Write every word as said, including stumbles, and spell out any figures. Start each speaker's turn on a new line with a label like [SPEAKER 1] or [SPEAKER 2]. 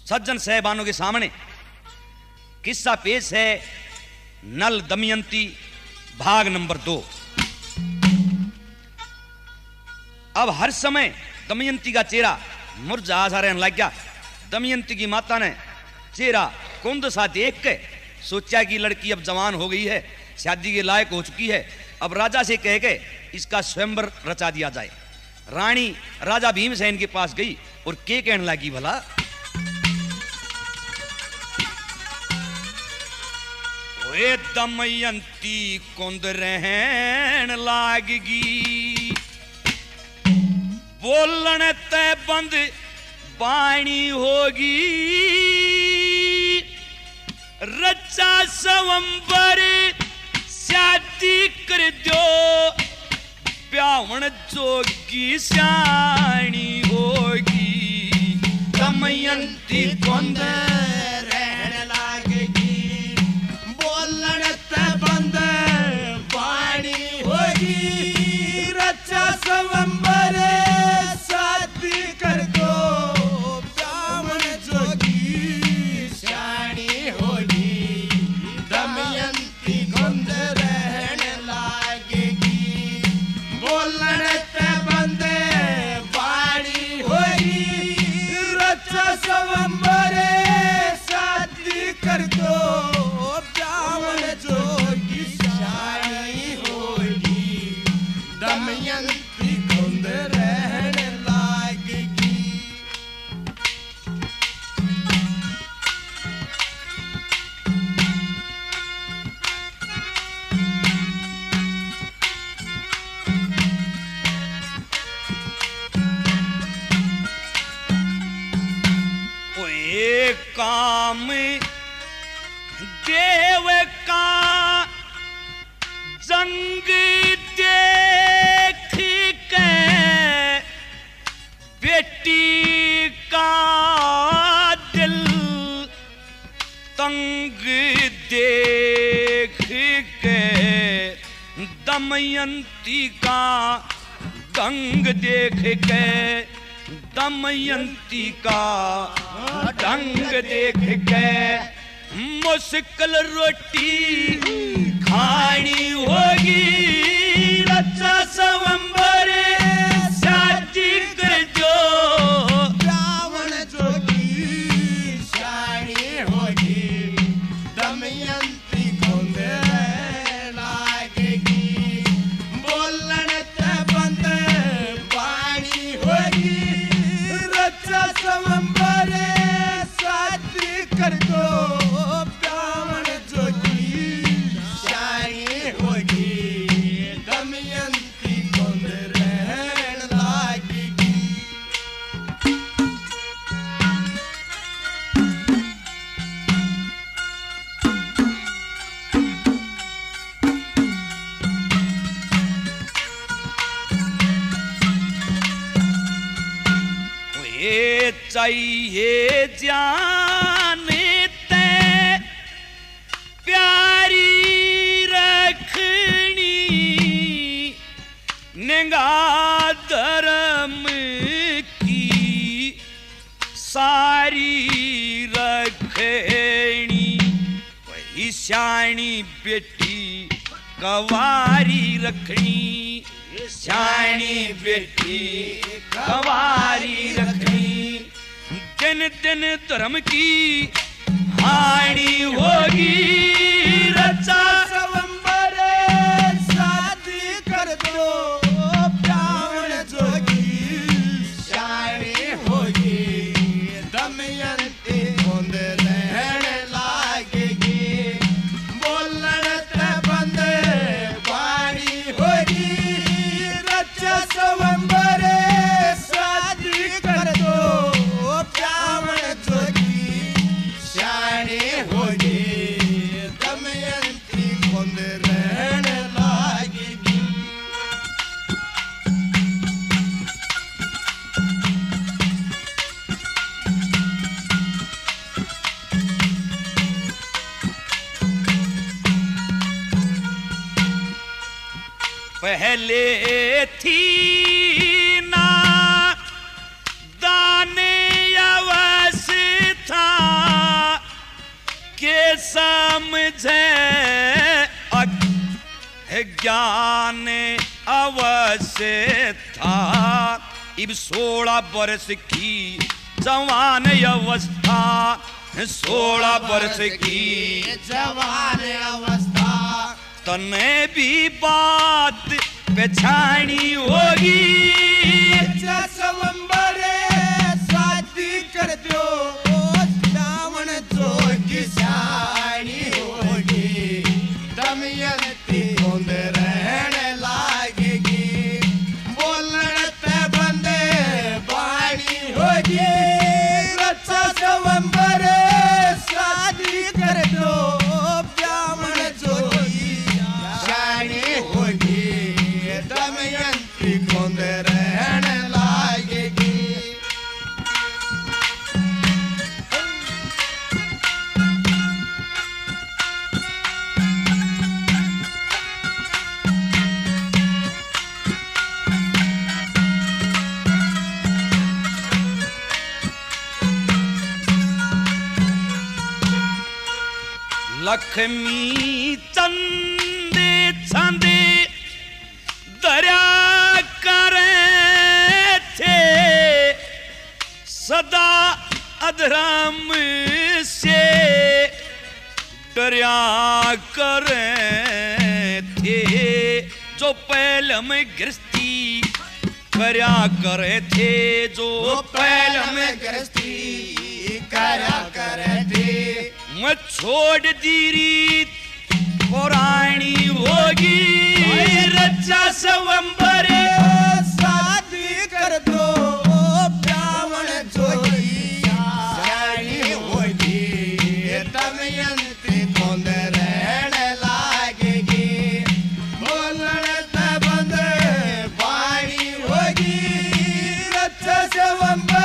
[SPEAKER 1] सज्जन साहबानों के सामने किस्सा पेश है नल दमयंती भाग नंबर दो। अब हर समय दमयंती का चेहरा मुरझा सा रहने लग गया। दमयंती की माता ने चेहरा कुंद सा देख के सोचा कि लड़की अब जवान हो गई है, शादी के लायक हो चुकी है, अब राजा से कह के इसका स्वयंवर रचा दिया जाए। रानी राजा भीमसेन के पास गई और के कहने लगी, भला ओए दमयंती कुंद रहन लागगी, बोलन ते बंद बाणी होगी, रचा स्वयंवर शादी कर दो, ब्याहण जोगी स्याणी होगी। दमयंती कुंद
[SPEAKER 2] रहन लागेगी, बोलन ते बंद बाणी होगी, रचा स्वयंवर शादी कर दो, ब्याहण जोगी स्याणी होगी। दमयंती कुंद रहन लागेगी, बोलन ते बंद बाणी होगी, रचा स्वयंवर शादी कर दो, ब्याहण जोगी स्याणी होगी। दमयंती कुंद रहन लागेगी।
[SPEAKER 1] ओए काम देव का जंग देख के बेटी का दिल तंग देख के, दमयंती का दंग देख के, दमयंती का ढंग देख के, मुश्किल रोटी खानी होगी, रचा स्वयंवर शादी कर दो,
[SPEAKER 2] ब्याहण जोगी स्याणी होगी। दमयंती कुंद रहन लागेगी, बोलन ते बंद बाणी होगी, रचा स्वयंवर शादी कर दो, ब्याहण जोगी स्याणी होगी। दमयंती कुंद रहन लागेगी।
[SPEAKER 1] ये चाहिए जाने ते प्यारी रखनी, निगाह धर्म की सारी रखनी, वही श्याणी बेटी कवारी रखनी, श्याणी बेटी कवारी रखनी। दिन दिन धर्म की हानि होगी, रचा
[SPEAKER 2] स्वयंवर शादी कर दो, ब्याहण जोगी स्याणी होगी। दमयंती कुंद रहन लागेगी, बोलन ते बंद बाणी होगी, रचा स्वयंवर शादी कर दो, ब्याहण जोगी स्याणी होगी। दमयंती कुंद रहन लागेगी।
[SPEAKER 1] पहले थी ना दाने अवस्था, समझे ज्ञान अवश्य था। इब सोलह वर्ष की जवान अवस्था, सोलह वर्ष की
[SPEAKER 2] जवान अवस्था,
[SPEAKER 1] तने भी बात पहचानी होगी।
[SPEAKER 2] सवंबर शादी कर दो श्रावण जोगी शानी होगी। दमयंती गोंद रहने लागेगी, बोलने पे बंदे बाणी होगी। रक्षा सवंबर शादी कर दो ब्राह्मण जोगी शानी होगी। दमयंती गोंद रहने लागेगी।
[SPEAKER 1] लक्ष्मी चंदे चंदे दरिया करे थे, सदा अधर्म से डरिया करे थे। जो पहले में गृहस्थी करया करे थे, जो
[SPEAKER 2] पहले में गृहस्थी करा करे थे।
[SPEAKER 1] मैं छोड़ दी रीत पुरानी होगी। रक्षा सवंबर
[SPEAKER 2] शादी कर दो ब्राह्मण जोगी शानी होगी। दमयंती गोंद रहने लागेगी, बोलने पे बंदे बाणी होगी। रक्षा सवंबर